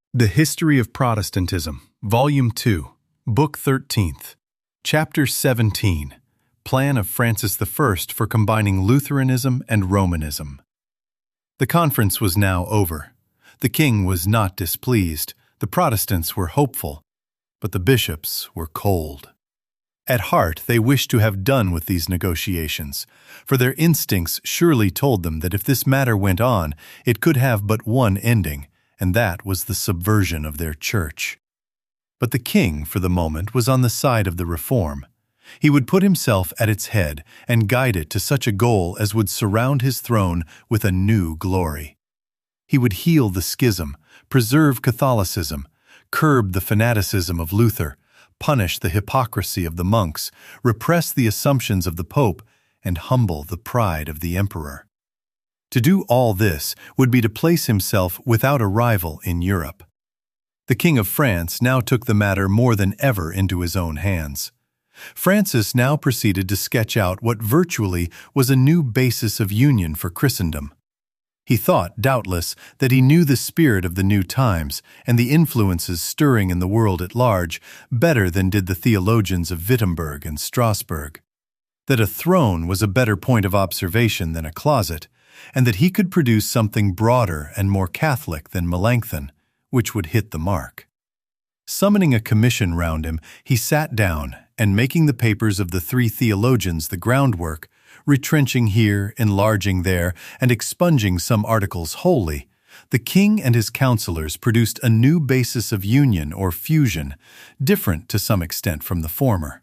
The History of Protestantism, Volume 2, Book 13th, Chapter 17, Plan of Francis I for combining Lutheranism and Romanism. The conference was now over. The king was not displeased, the Protestants were hopeful, but the bishops were cold. At heart, they wished to have done with these negotiations, for their instincts surely told them that if this matter went on, it could have but one ending, and that was the subversion of their church. But the king, for the moment, was on the side of the reform. He would put himself at its head and guide it to such a goal as would surround his throne with a new glory. He would heal the schism, preserve Catholicism, curb the fanaticism of Luther, punish the hypocrisy of the monks, repress the assumptions of the Pope, and humble the pride of the emperor. To do all this would be to place himself without a rival in Europe. The King of France now took the matter more than ever into his own hands. Francis now proceeded to sketch out what virtually was a new basis of union for Christendom. He thought, doubtless, that he knew the spirit of the new times and the influences stirring in the world at large better than did the theologians of Wittenberg and Strasbourg, that a throne was a better point of observation than a closet, and that he could produce something broader and more Catholic than Melanchthon, which would hit the mark. Summoning a commission round him, he sat down, and making the papers of the three theologians the groundwork, retrenching here, enlarging there, and expunging some articles wholly, the king and his counselors produced a new basis of union or fusion, different to some extent from the former.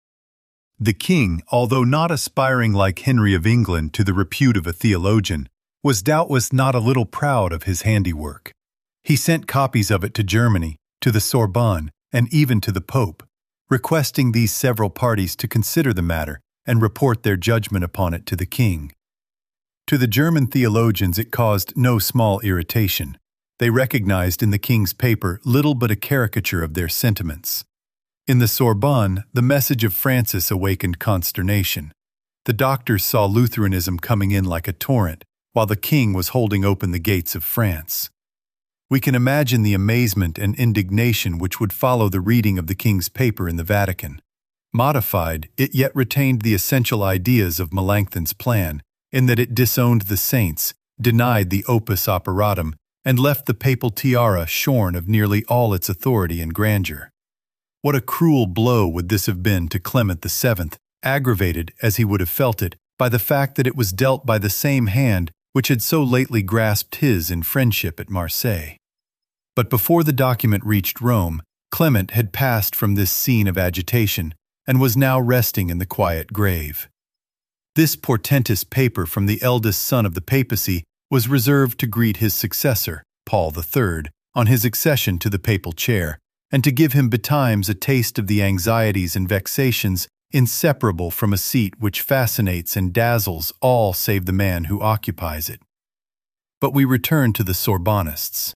The king, although not aspiring like Henry of England to the repute of a theologian, was doubtless not a little proud of his handiwork. He sent copies of it to Germany, to the Sorbonne, and even to the Pope, requesting these several parties to consider the matter and report their judgment upon it to the king. To the German theologians it caused no small irritation. They recognized in the king's paper little but a caricature of their sentiments. In the Sorbonne, the message of Francis awakened consternation. The doctors saw Lutheranism coming in like a torrent, while the king was holding open the gates of France. We can imagine the amazement and indignation which would follow the reading of the king's paper in the Vatican. Modified, it yet retained the essential ideas of Melanchthon's plan, in that it disowned the saints, denied the opus operatum, and left the papal tiara shorn of nearly all its authority and grandeur. What a cruel blow would this have been to Clement VII, aggravated, as he would have felt it, by the fact that it was dealt by the same hand which had so lately grasped his in friendship at Marseille. But before the document reached Rome, Clement had passed from this scene of agitation and was now resting in the quiet grave. This portentous paper from the eldest son of the papacy was reserved to greet his successor, Paul III, on his accession to the papal chair, and to give him betimes a taste of the anxieties and vexations inseparable from a seat which fascinates and dazzles all save the man who occupies it. But we return to the Sorbonnists.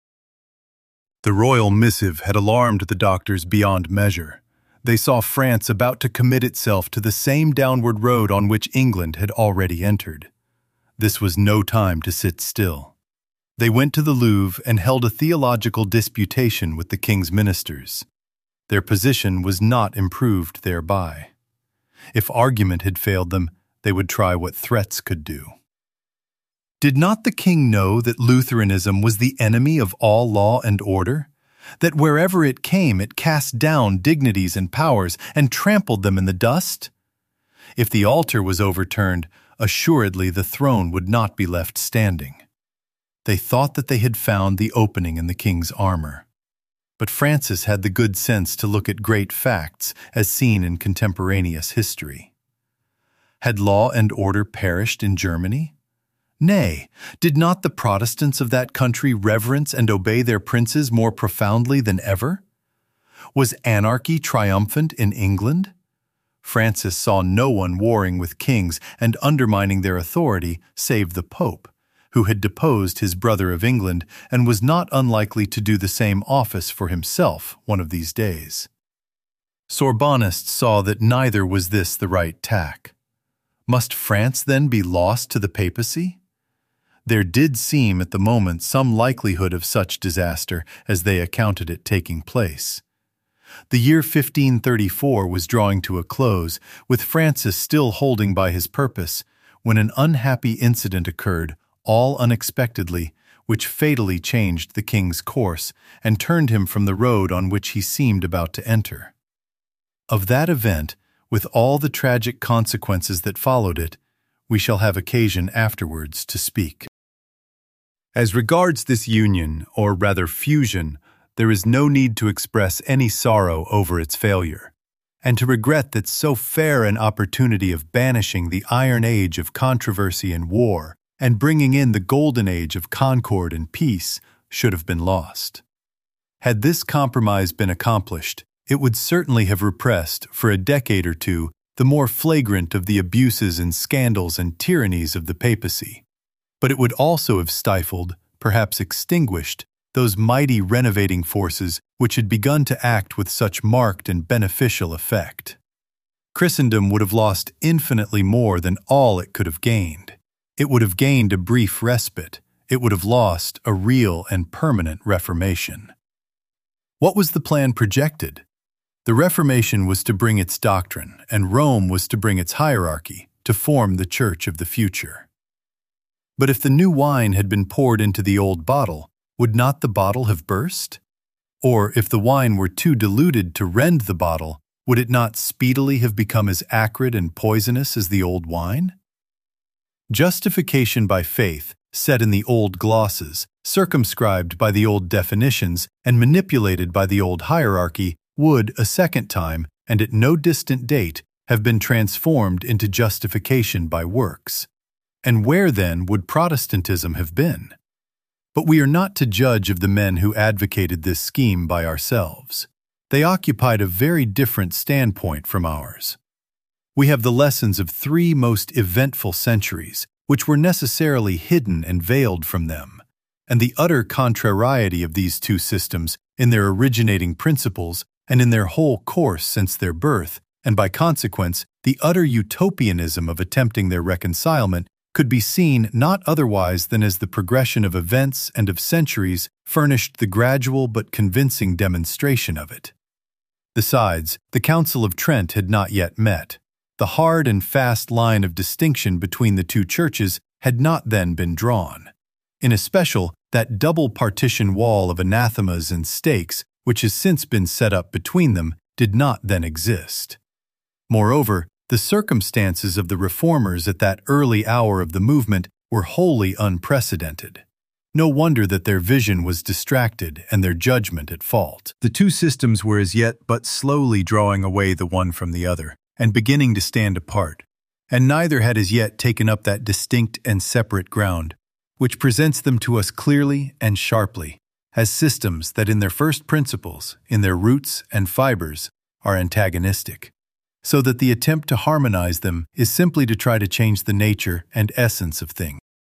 The royal missive had alarmed the doctors beyond measure. They saw France about to commit itself to the same downward road on which England had already entered. This was no time to sit still. They went to the Louvre and held a theological disputation with the king's ministers. Their position was not improved thereby. If argument had failed them, they would try what threats could do. Did not the king know that Lutheranism was the enemy of all law and order? That wherever it came, it cast down dignities and powers and trampled them in the dust? If the altar was overturned, assuredly the throne would not be left standing. They thought that they had found the opening in the king's armor. But Francis had the good sense to look at great facts as seen in contemporaneous history. Had law and order perished in Germany? Nay, did not the Protestants of that country reverence and obey their princes more profoundly than ever? Was anarchy triumphant in England? Francis saw no one warring with kings and undermining their authority save the Pope, who had deposed his brother of England and was not unlikely to do the same office for himself one of these days. Sorbonnists saw that neither was this the right tack. Must France then be lost to the papacy? There did seem at the moment some likelihood of such disaster as they accounted it taking place. The year 1534 was drawing to a close, with Francis still holding by his purpose, when an unhappy incident occurred, all unexpectedly, which fatally changed the king's course and turned him from the road on which he seemed about to enter. Of that event, with all the tragic consequences that followed it, we shall have occasion afterwards to speak. As regards this union, or rather fusion, there is no need to express any sorrow over its failure, and to regret that so fair an opportunity of banishing the Iron Age of controversy and war and bringing in the Golden Age of concord and peace should have been lost. Had this compromise been accomplished, it would certainly have repressed, for a decade or two, the more flagrant of the abuses and scandals and tyrannies of the papacy. But it would also have stifled, perhaps extinguished, those mighty renovating forces which had begun to act with such marked and beneficial effect. Christendom would have lost infinitely more than all it could have gained. It would have gained a brief respite. It would have lost a real and permanent reformation. What was the plan projected? The Reformation was to bring its doctrine, and Rome was to bring its hierarchy, to form the Church of the future. But if the new wine had been poured into the old bottle, would not the bottle have burst? Or if the wine were too diluted to rend the bottle, would it not speedily have become as acrid and poisonous as the old wine? Justification by faith, set in the old glosses, circumscribed by the old definitions, and manipulated by the old hierarchy, would, a second time, and at no distant date, have been transformed into justification by works. And where, then, would Protestantism have been? But we are not to judge of the men who advocated this scheme by ourselves. They occupied a very different standpoint from ours. We have the lessons of 3 most eventful centuries, which were necessarily hidden and veiled from them, and the utter contrariety of these two systems in their originating principles and in their whole course since their birth, and by consequence, the utter utopianism of attempting their reconcilement, could be seen not otherwise than as the progression of events and of centuries furnished the gradual but convincing demonstration of it. Besides, the Council of Trent had not yet met. The hard and fast line of distinction between the two churches had not then been drawn. In especial, that double partition wall of anathemas and stakes, which has since been set up between them, did not then exist. Moreover, the circumstances of the reformers at that early hour of the movement were wholly unprecedented. No wonder that their vision was distracted and their judgment at fault. The two systems were as yet but slowly drawing away the one from the other, and beginning to stand apart, and neither had as yet taken up that distinct and separate ground, which presents them to us clearly and sharply, as systems that in their first principles, in their roots and fibers, are antagonistic, so that the attempt to harmonize them is simply to try to change the nature and essence of things.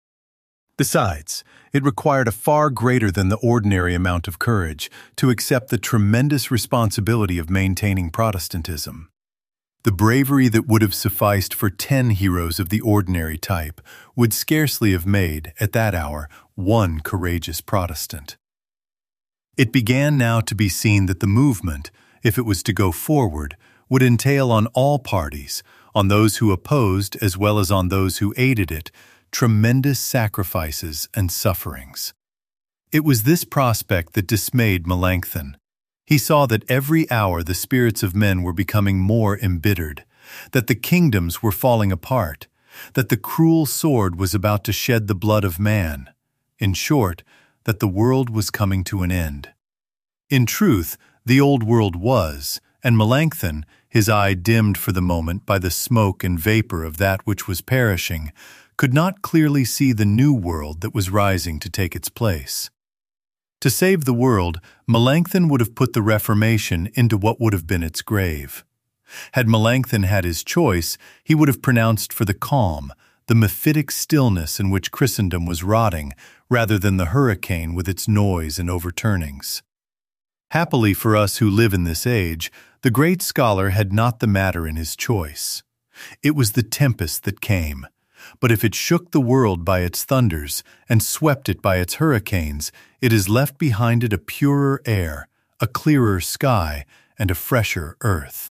Besides, it required a far greater than the ordinary amount of courage to accept the tremendous responsibility of maintaining Protestantism. The bravery that would have sufficed for 10 heroes of the ordinary type would scarcely have made, at that hour, one courageous Protestant. It began now to be seen that the movement, if it was to go forward, would entail on all parties, on those who opposed as well as on those who aided it, tremendous sacrifices and sufferings. It was this prospect that dismayed Melanchthon. He saw that every hour the spirits of men were becoming more embittered, that the kingdoms were falling apart, that the cruel sword was about to shed the blood of man. In short, that the world was coming to an end. In truth, the old world was, and Melanchthon, his eye dimmed for the moment by the smoke and vapor of that which was perishing, could not clearly see the new world that was rising to take its place. To save the world, Melanchthon would have put the Reformation into what would have been its grave. Had Melanchthon had his choice, he would have pronounced for the calm, the mephitic stillness in which Christendom was rotting, rather than the hurricane with its noise and overturnings. Happily for us who live in this age, the great scholar had not the matter in his choice. It was the tempest that came, But if it shook the world by its thunders and swept it by its hurricanes, it has left behind it a purer air, a clearer sky, and a fresher earth.